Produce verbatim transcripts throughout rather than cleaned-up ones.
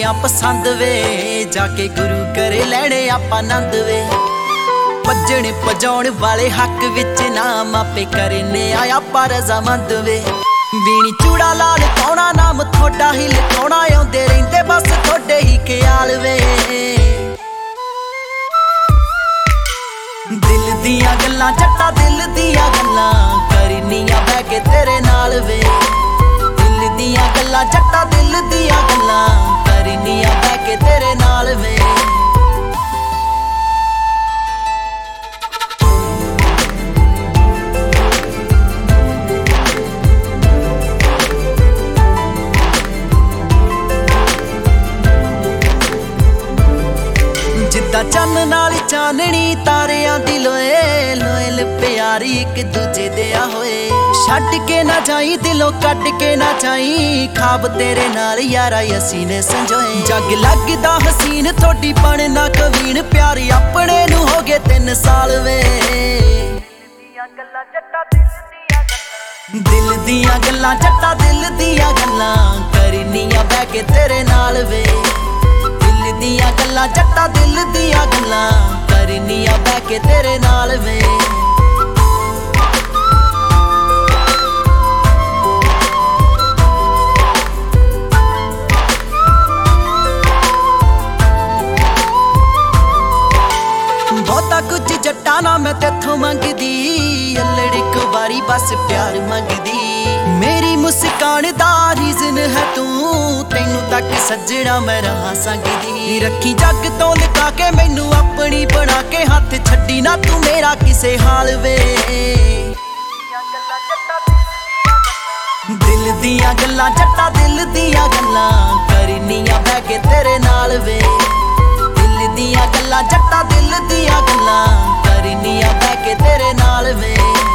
ਤੇਰੀਆਂ ਪਸੰਦ ਵੇ ਜਾਕੇ ਗੁਰੂ ਕਰੇ ਲੈਣੇ ਆਪਾਂ ਆਨੰਦ ਵੇ ਭੱਜਣ ਭਜਾਉਣ ਵਾਲੇ ਹੱਕ ਵਿੱਚ ਨਾਮ ਆਪੇ ਕਰਨੇ ਆਇਆ ਪਰ ਰਜ਼ਾਮੰਦ ਵੇ ਵੀਣੀ ਚੂੜਾ ਲਾਲ ਪਾਉਣਾ ਨਾਮ ਥੋੜਾ ਹੀ ਲਿਖਾਉਣਾ ਆਉਂਦੇ ਰਹਿੰਦੇ ਬਸ ਥੋੜੇ ਹੀ ਖਿਆਲ ਵੇ ਦਿਲ ਦੀਆਂ ਗੱਲਾਂ ਜੱਟਾ ਦਿਲ ਦੀਆਂ ਗੱਲਾਂ ਕਰਨੀਆਂ ਬਹਿ ਕੇ ਤੇਰੇ ਨਾਲ ਵੇ ਦਿਲ ਦੀਆਂ ਗੱਲਾਂ ਜੱਟਾ ਦਿਲ ਦੀਆਂ ਗੱਲਾਂ ਕਰਨੀਆਂ ਬਹਿ ਕੇ ਤੇਰੇ ਨਾਲ ਵੇ ਜਿੱਦਾਂ ਚੰਨ ਨਾਲ ਚਾਨਣੀ ਤਾਰਿਆਂ ਦੀ ਲੋਏ ਲੋਇਲ ਪਿਆਰੀ ਇੱਕ ਦੂਜੇ ਦੇ ਆ ਹੋਏ ਛੱਡ ਕੇ ਨਾ ਜਾਈ ਦਿਲੋਂ ਕੱਢ ਕੇ ਨਾ ਜਾਈ ਖਾਬ ਤੇਰੇ ਨਾਲ ਯਾਰਾ ਅਸੀਂ ਨੇ ਸੰਜੋਏ ਜੱਗ ਲੱਗਦਾ ਹਸੀਨ ਥੋੜੀ ਬਣ ਨਾ ਕਵੀਨ ਪਿਆਰੀ ਆਪਣੇ ਨੂੰ ਹੋ ਗਏ ਤਿੰਨ ਸਾਲ ਵੇ ਦਿਲ ਦੀਆਂ ਗੱਲਾਂ ਜੱਟਾ ਦਿਲ ਦੀਆਂ ਗੱਲਾਂ ਕਰਨੀਆਂ ਬਹਿ ਕੇ ਤੇਰੇ ਨਾਲ ਵੇ ਦਿਲ ਦੀਆਂ ਗੱਲਾਂ ਜੱਟਾ ਦਿਲ ਦੀਆਂ ਗੱਲਾਂ ਕਰਨੀਆਂ ਬਹਿ ਕੇ ਤੇਰੇ ਨਾਲ ਵੇ ਬਹੁਤਾ ਕੁਝ ਜੱਟਾ ਨਾ ਮੈਂ ਤੇਥੋਂ ਮੰਗਦੀ ਅਲੜ ਇੱਕ ਵਾਰੀ ਬਸ ਪਿਆਰ ਮੰਗਦੀ ਮੇਰੀ ਮੁਸਕਾਨ ਦਾ ਰੀਜ਼ਨ ਹੈ ਤੂੰ ਤੈਨੂੰ ਤੱਕ ਸੱਜਣਾ ਮੈਂ ਰਹਾ ਸੰਗਦੀ ਰੱਖੀ ਜੱਗ ਤੋਂ ਲਗਾ ਕੇ ਮੈਨੂੰ ਆਪਣੀ ਬਣਾ ਕੇ ਹੱਥ ਛੱਡੀ ਨਾ ਤੂੰ ਮੇਰਾ ਕਿਸੇ ਹਾਲ ਵੇ ਦਿਲ ਦੀਆਂ ਗੱਲਾਂ ਜੱਟਾ ਦਿਲ ਦੀਆਂ ਗੱਲਾਂ ਕਰਨੀਆਂ ਬਹਿ ਕੇ ਤੇਰੇ ਨਾਲ ਵੇ ਦਿਲ ਦੀਆਂ ਗੱਲਾਂ ਜੱਟਾ ਦਿਲ ਦੀਆਂ ਗੱਲਾਂ ਕਰਨੀਆਂ ਬਹਿ ਕੇ ਤੇਰੇ ਨਾਲ ਵੇ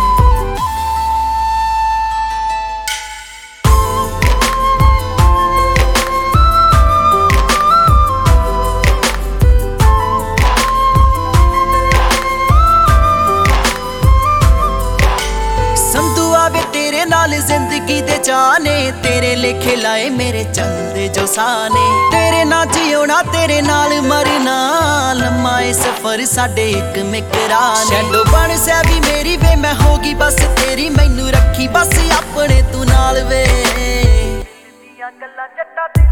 ਤੇਰੇ ਨਾਲ ਜ਼ਿੰਦਗੀ ਦੇ ਚਾਹਨੇ ਤੇਰੇ ਲਿਖੇ ਲਾਏ ਮੇਰੇ ਚੱਲਦੇ ਜੋ ਸਾਨੇ ਤੇਰੇ ਨਾਲ ਜਿਉਣਾ ਤੇਰੇ ਨਾਲ ਮਰਨਾ ਲੰਮਾ ਏ ਸਫ਼ਰ ਸਾਡੇ ਇੱਕ ਮਿਕਰਾਨੇ ਸ਼ੈਡੋ ਬਣ ਸੈ ਵੀ ਮੇਰੀ ਵੇ ਮੈਂ ਹੋਗੀ ਬਸ ਤੇਰੀ ਮੈਨੂੰ ਰੱਖੀ ਬਸ ਆਪਣੇ ਤੂੰ ਨਾਲ ਵੇ ਗੱਲਾਂ ਜੱਟਾ